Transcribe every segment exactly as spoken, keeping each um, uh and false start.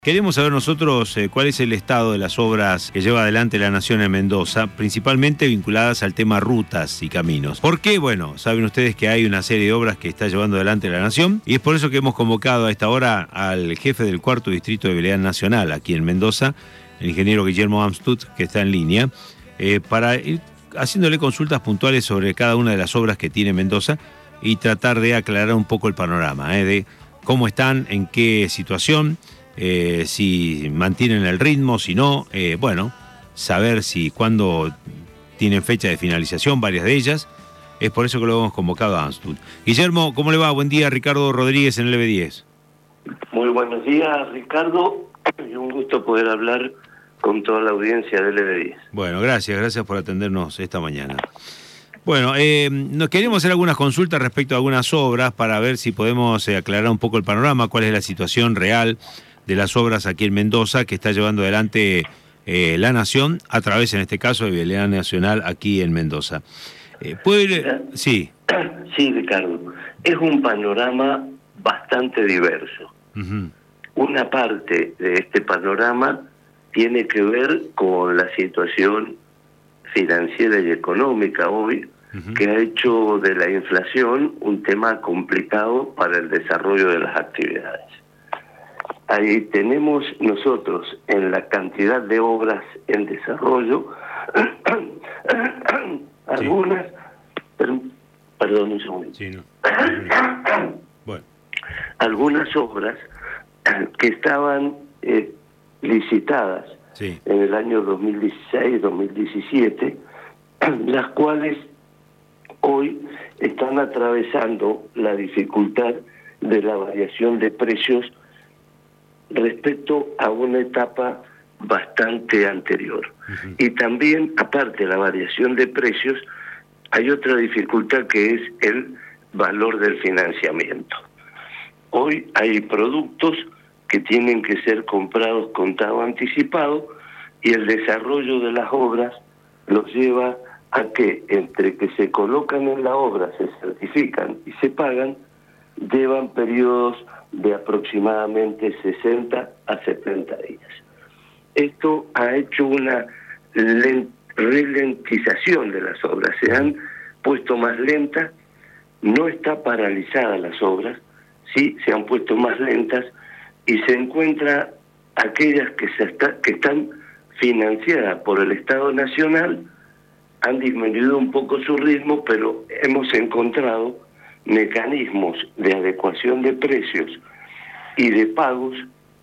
Queremos saber nosotros eh, cuál es el estado de las obras que lleva adelante la Nación en Mendoza, principalmente vinculadas al tema rutas y caminos. ¿Por qué? Bueno, saben ustedes que hay una serie de obras que está llevando adelante la Nación y es por eso que hemos convocado a esta hora al jefe del cuarto distrito de Vialidad Nacional aquí en Mendoza, el ingeniero Guillermo Amstutz, que está en línea, eh, para ir haciéndole consultas puntuales sobre cada una de las obras que tiene Mendoza y tratar de aclarar un poco el panorama, eh, de cómo están, en qué situación. Eh, si mantienen el ritmo, si no, eh, bueno, saber si cuándo tienen fecha de finalización, varias de ellas. Es por eso que lo hemos convocado a Amstutz. Guillermo, ¿cómo le va? Buen día, Ricardo Rodríguez en el E B diez. Muy buenos días, Ricardo, y un gusto poder hablar con toda la audiencia del E B diez. Bueno, gracias, gracias por atendernos esta mañana. Bueno, eh, nos queremos hacer algunas consultas respecto a algunas obras para ver si podemos eh, aclarar un poco el panorama, cuál es la situación real de las obras aquí en Mendoza que está llevando adelante eh, la Nación a través, en este caso, de Vialidad Nacional aquí en Mendoza. Eh, ¿Puede ir? Sí. Sí, Ricardo. Es un panorama bastante diverso. Uh-huh. Una parte de este panorama tiene que ver con la situación financiera y económica hoy, uh-huh, que ha hecho de la inflación un tema complicado para el desarrollo de las actividades. Ahí tenemos nosotros en la cantidad de obras en desarrollo algunas, sí. per, perdón un segundo, sí, no. bueno. algunas obras que estaban eh, licitadas, sí, en el año dos mil dieciséis, dos mil diecisiete, las cuales hoy están atravesando la dificultad de la variación de precios respecto a una etapa bastante anterior. Uh-huh. Y también, aparte de la variación de precios, hay otra dificultad que es el valor del financiamiento. Hoy hay productos que tienen que ser comprados contado anticipado y el desarrollo de las obras los lleva a que entre que se colocan en la obra, se certifican y se pagan, llevan periodos de aproximadamente sesenta a setenta días. Esto ha hecho una ralentización de las obras, se han puesto más lentas, no está paralizada las obras, sí se han puesto más lentas y se encuentra aquellas que, se está, que están financiadas por el Estado Nacional, han disminuido un poco su ritmo, pero hemos encontrado mecanismos de adecuación de precios y de pagos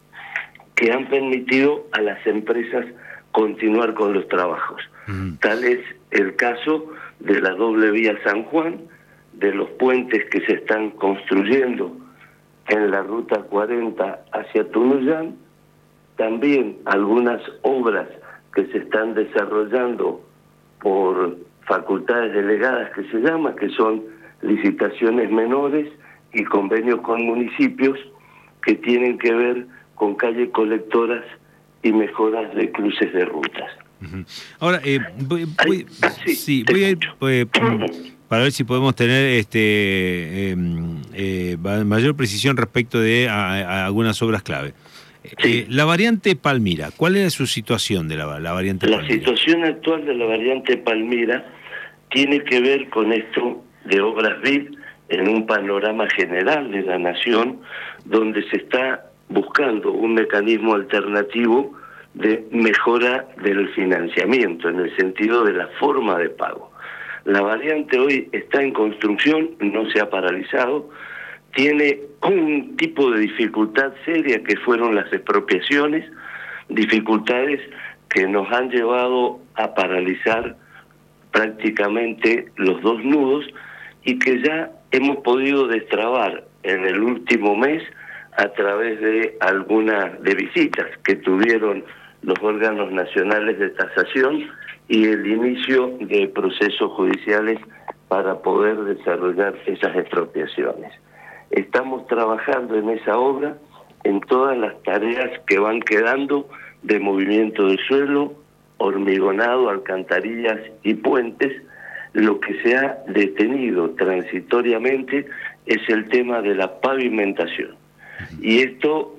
que han permitido a las empresas continuar con los trabajos. Mm. Tal es el caso de la doble vía San Juan, de los puentes que se están construyendo en la ruta cuarenta hacia Tunuyán, también algunas obras que se están desarrollando por facultades delegadas que se llama, que son licitaciones menores y convenios con municipios que tienen que ver con calles colectoras y mejoras de cruces de rutas. Uh-huh. Ahora, eh, voy, voy, Ay, sí, sí, voy a ir eh, para ver si podemos tener este eh, eh, mayor precisión respecto de a, a algunas obras clave. Sí. Eh, la variante Palmira, ¿cuál es su situación de la, la variante la Palmira? La situación actual de la variante Palmira tiene que ver con esto de obras V I D en un panorama general de la Nación, donde se está buscando un mecanismo alternativo de mejora del financiamiento, en el sentido de la forma de pago. La variante hoy está en construcción, no se ha paralizado, tiene un tipo de dificultad seria que fueron las expropiaciones, dificultades que nos han llevado a paralizar prácticamente los dos nudos y que ya hemos podido destrabar en el último mes a través de algunas de visitas que tuvieron los órganos nacionales de tasación y el inicio de procesos judiciales para poder desarrollar esas expropiaciones. Estamos trabajando en esa obra, en todas las tareas que van quedando de movimiento de suelo, hormigonado, alcantarillas y puentes. Lo que se ha detenido transitoriamente es el tema de la pavimentación. Y esto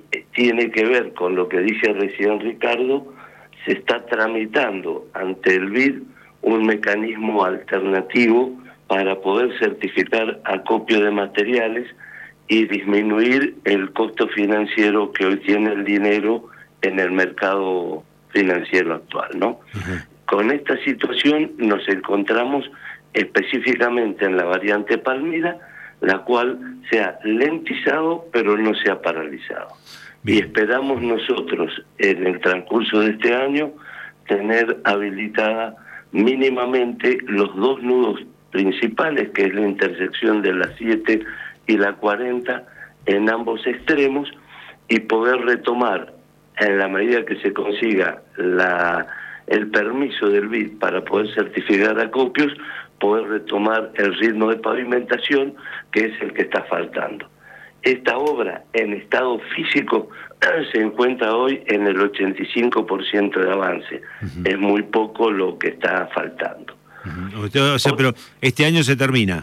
eh, tiene que ver con lo que dije recién Ricardo. Se está tramitando ante el B I D un mecanismo alternativo para poder certificar acopio de materiales y disminuir el costo financiero que hoy tiene el dinero en el mercado financiero actual, ¿no? Uh-huh. Con esta situación nos encontramos específicamente en la variante Palmira, la cual se ha lentizado pero no se ha paralizado. Bien. Y esperamos nosotros en el transcurso de este año tener habilitada mínimamente los dos nudos principales, que es la intersección de la siete y la cuarenta en ambos extremos, y poder retomar, en la medida que se consiga la, el permiso del B I D para poder certificar acopios, poder retomar el ritmo de pavimentación, que es el que está faltando. Esta obra en estado físico se encuentra hoy en el ochenta y cinco por ciento de avance. Uh-huh. Es muy poco lo que está faltando. Uh-huh. O sea, pero este año se termina.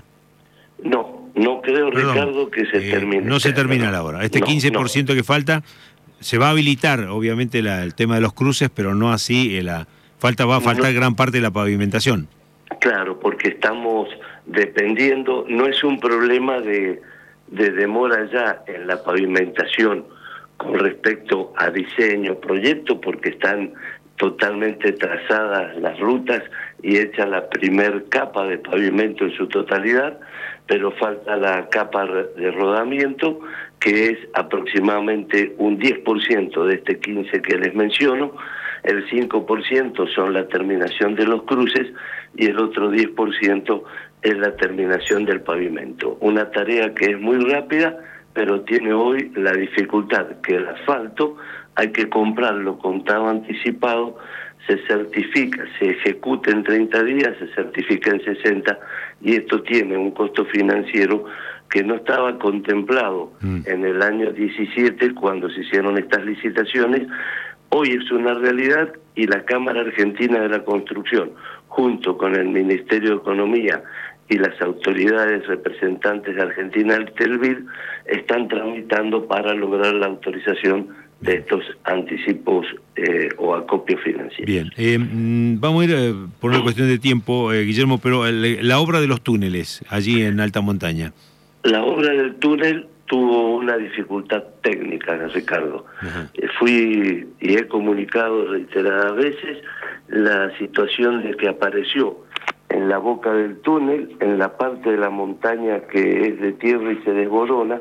No, no creo, Perdón, Ricardo, que se eh, termine. No se termina la obra. Este no, quince por ciento no. que falta, se va a habilitar, obviamente, la, el tema de los cruces, pero no así, eh, la falta va a faltar no. gran parte de la pavimentación. Claro, porque estamos dependiendo, no es un problema de, de demora ya en la pavimentación con respecto a diseño, proyecto, porque están totalmente trazadas las rutas y hecha la primer capa de pavimento en su totalidad, pero falta la capa de rodamiento, que es aproximadamente un diez por ciento de este quince por ciento que les menciono. El cinco por ciento son la terminación de los cruces y el otro diez por ciento es la terminación del pavimento. Una tarea que es muy rápida, pero tiene hoy la dificultad que el asfalto hay que comprarlo contado anticipado, se certifica, se ejecuta en treinta días, se certifica en sesenta, y esto tiene un costo financiero que no estaba contemplado mm. en el año diecisiete cuando se hicieron estas licitaciones. Hoy es una realidad y la Cámara Argentina de la Construcción, junto con el Ministerio de Economía y las autoridades representantes de Argentina del B I D, están tramitando para lograr la autorización de estos anticipos eh, o acopios financieros. Bien, eh, vamos a ir eh, por una cuestión de tiempo, eh, Guillermo, pero el, la obra de los túneles allí en alta montaña. La obra del túnel tuvo una dificultad técnica, Ricardo. Uh-huh. Fui y he comunicado reiteradas veces la situación de que apareció en la boca del túnel, en la parte de la montaña que es de tierra y se desborona,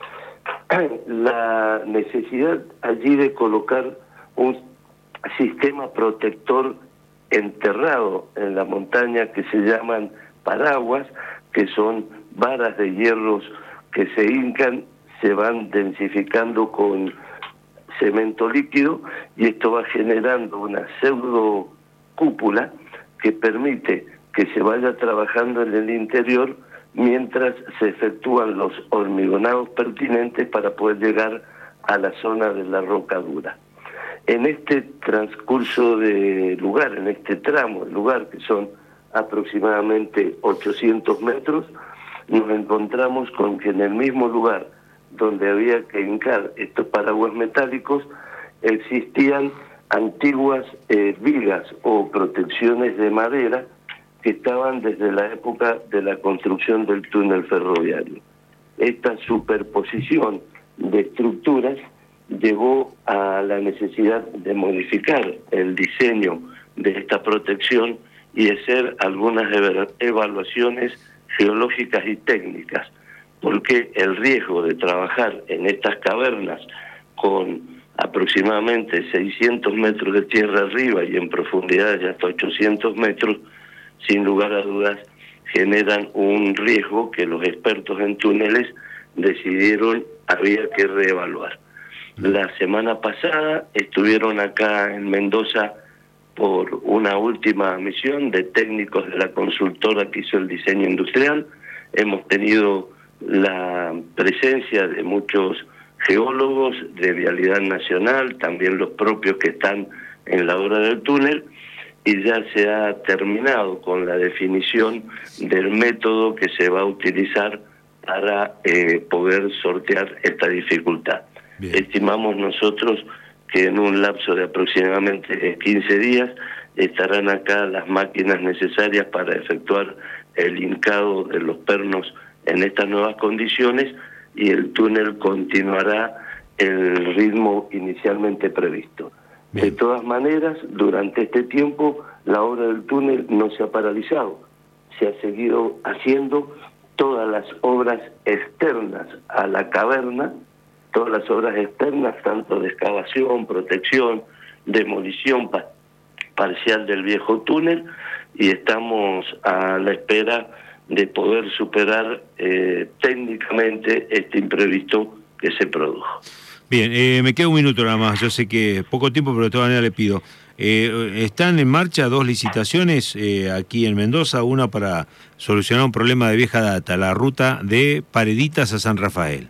la necesidad allí de colocar un sistema protector enterrado en la montaña que se llaman paraguas, que son varas de hierros que se hincan, se van densificando con cemento líquido, y esto va generando una pseudo cúpula que permite que se vaya trabajando en el interior mientras se efectúan los hormigonados pertinentes para poder llegar a la zona de la rocadura. En este transcurso de lugar, en este tramo de lugar, que son aproximadamente ochocientos metros, nos encontramos con que en el mismo lugar donde había que hincar estos paraguas metálicos existían antiguas eh, vigas o protecciones de madera que estaban desde la época de la construcción del túnel ferroviario. Esta superposición de estructuras llevó a la necesidad de modificar el diseño de esta protección y hacer algunas evaluaciones geológicas y técnicas, porque el riesgo de trabajar en estas cavernas con aproximadamente seiscientos metros de tierra arriba y en profundidad de hasta ochocientos metros, sin lugar a dudas, generan un riesgo que los expertos en túneles decidieron había que reevaluar. La semana pasada estuvieron acá en Mendoza por una última misión de técnicos de la consultora que hizo el diseño industrial. Hemos tenido la presencia de muchos geólogos de Vialidad Nacional, también los propios que están en la obra del túnel, y ya se ha terminado con la definición del método que se va a utilizar para eh, poder sortear esta dificultad. Bien. Estimamos nosotros que en un lapso de aproximadamente quince días estarán acá las máquinas necesarias para efectuar el hincado de los pernos en estas nuevas condiciones y el túnel continuará el ritmo inicialmente previsto. Bien. De todas maneras, durante este tiempo la obra del túnel no se ha paralizado, se ha seguido haciendo todas las obras externas a la caverna, todas las obras externas, tanto de excavación, protección, demolición pa parcial del viejo túnel, y estamos a la espera de poder superar eh, técnicamente este imprevisto que se produjo. Bien, eh, me queda un minuto nada más, yo sé que poco tiempo, pero de todas maneras le pido. Eh, están en marcha dos licitaciones eh, aquí en Mendoza, una para solucionar un problema de vieja data, la ruta de Pareditas a San Rafael.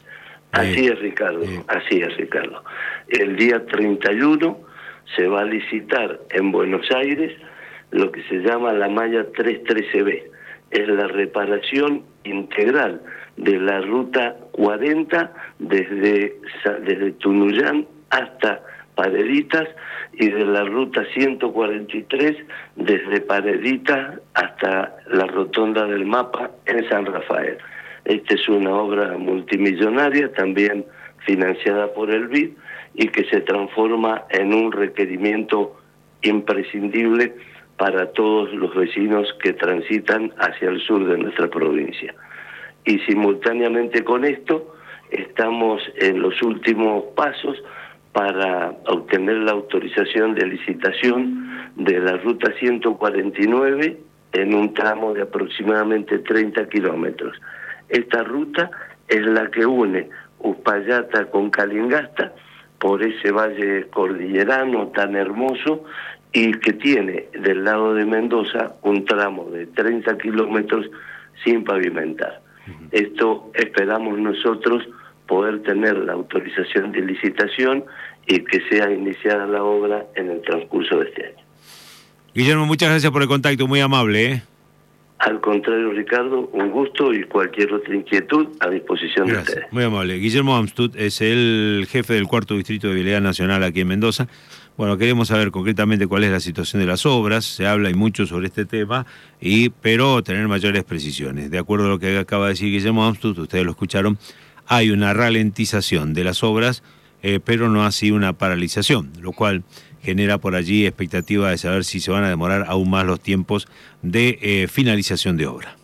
Así eh, es, Ricardo, eh. así es, Ricardo. El día treinta y uno se va a licitar en Buenos Aires lo que se llama la malla tres trece B. Es la reparación integral de la ruta cuarenta desde, desde Tunuyán hasta Pareditas y de la ruta ciento cuarenta y tres desde Pareditas hasta la rotonda del Mapa en San Rafael. Esta es una obra multimillonaria, también financiada por el B I D, y que se transforma en un requerimiento imprescindible para todos los vecinos que transitan hacia el sur de nuestra provincia. Y simultáneamente con esto, estamos en los últimos pasos para obtener la autorización de licitación de la ruta ciento cuarenta y nueve en un tramo de aproximadamente treinta kilómetros. Esta ruta es la que une Uspallata con Calingasta por ese valle cordillerano tan hermoso y que tiene del lado de Mendoza un tramo de treinta kilómetros sin pavimentar. Uh-huh. Esto esperamos nosotros poder tener la autorización de licitación y que sea iniciada la obra en el transcurso de este año. Guillermo, muchas gracias por el contacto, muy amable, ¿eh? Al contrario, Ricardo, un gusto y cualquier otra inquietud a disposición Gracias, de ustedes. Muy amable. Guillermo Amstutz es el jefe del cuarto distrito de Vialidad Nacional aquí en Mendoza. Bueno, queremos saber concretamente cuál es la situación de las obras, se habla y mucho sobre este tema, y pero tener mayores precisiones. De acuerdo a lo que acaba de decir Guillermo Amstutz, ustedes lo escucharon, hay una ralentización de las obras, eh, pero no así una paralización, lo cual genera por allí expectativa de saber si se van a demorar aún más los tiempos de eh, finalización de obra.